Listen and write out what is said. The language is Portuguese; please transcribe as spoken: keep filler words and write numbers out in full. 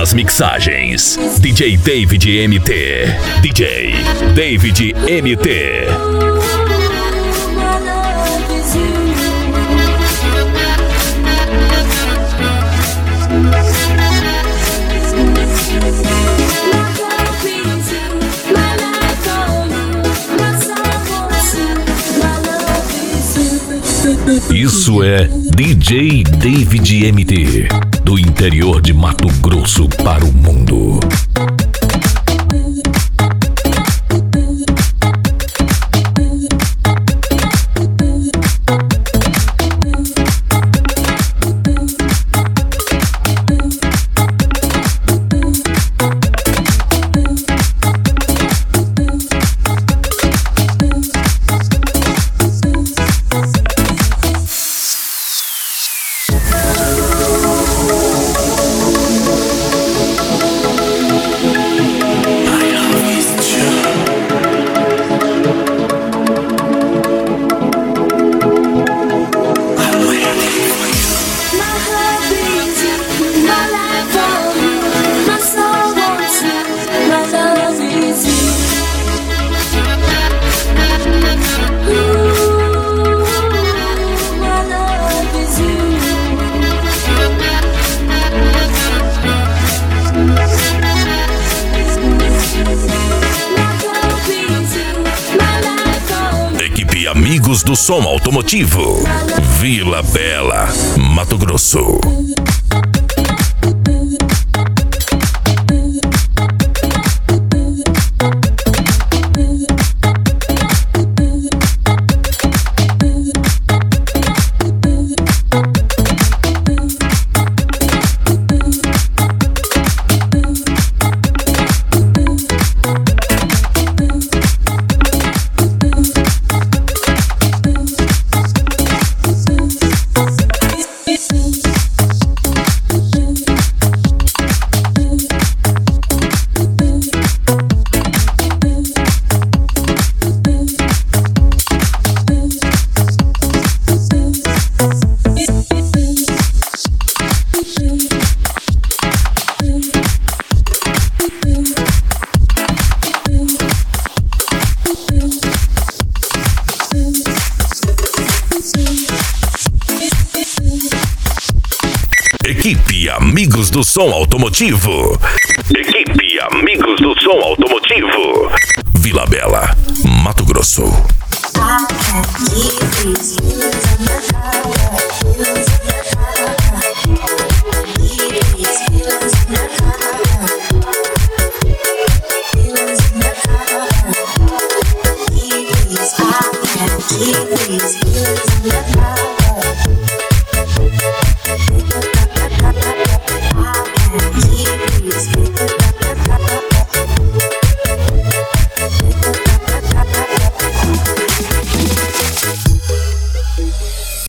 nas mixagens, D J David M T. D J David M T. Isso é D J David M T, do interior de Mato Grosso para o mundo. Amigos do Som Automotivo, Vila Bela, Mato Grosso. Equipe Amigos do Som Automotivo. Equipe Amigos do Som Automotivo. Vila Bela, Mato Grosso. I can't keep these